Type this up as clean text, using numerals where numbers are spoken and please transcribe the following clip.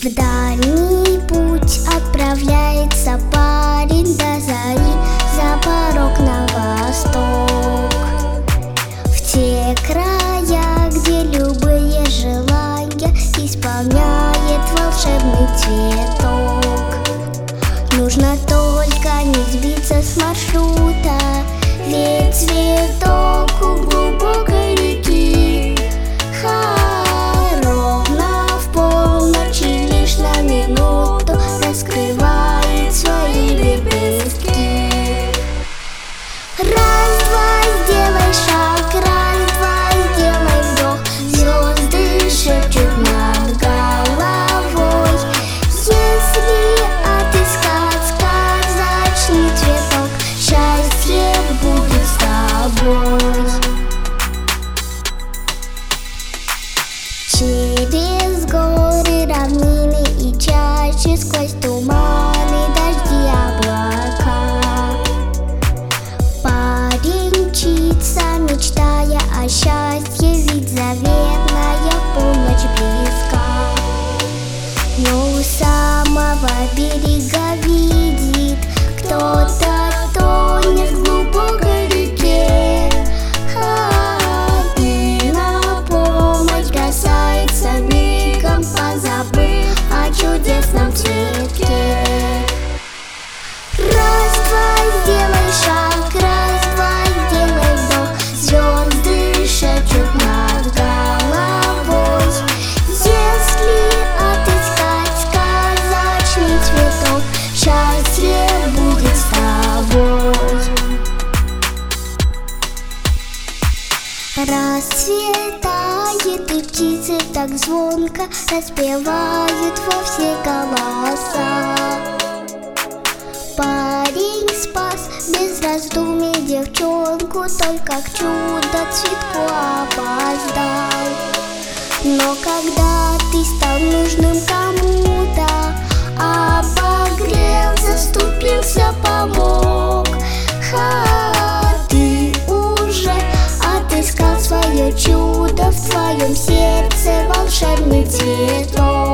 В дальний путь отправляется парень до зари, за порог на восток, в те края, где любые желания исполняет волшебный цветок. Нужно только не сбиться с маршрута, ведь цветок у глубокой реки. Ровно в полночь и лишь на минуту раскрывает свои лепестки. Раз-два, сделай шаг, раз-два, сделай вдох. Звезды шепчут над головой. Если отыскать сказочный цветок, счастье будет с тобой. Через горы, равнины и чащи, сквозь туманы, дожди, облака, парень мчится, мечтая о счастье, ведь заветная полночь близка. Но у самого берега видит кто-то тонет в глубокой реке. И на помощь бросается мигом, позабыв о чудесном цветке. Раз-два, сделай шаг, раз-два, сделай вдох. Звезды шепчут над головой. Если отыскать сказочный цветок, счастье будет с тобой. Расцветает, и птицы так звонко распевают во все голоса. Парень спас без раздумий девчонку, только к чудо-цветку опоздал. Но когда ты стал нужным кому-то, обогрел, заступился, помог. Ты уже отыскал свое чудо, в твоем сердце волшебный цветок.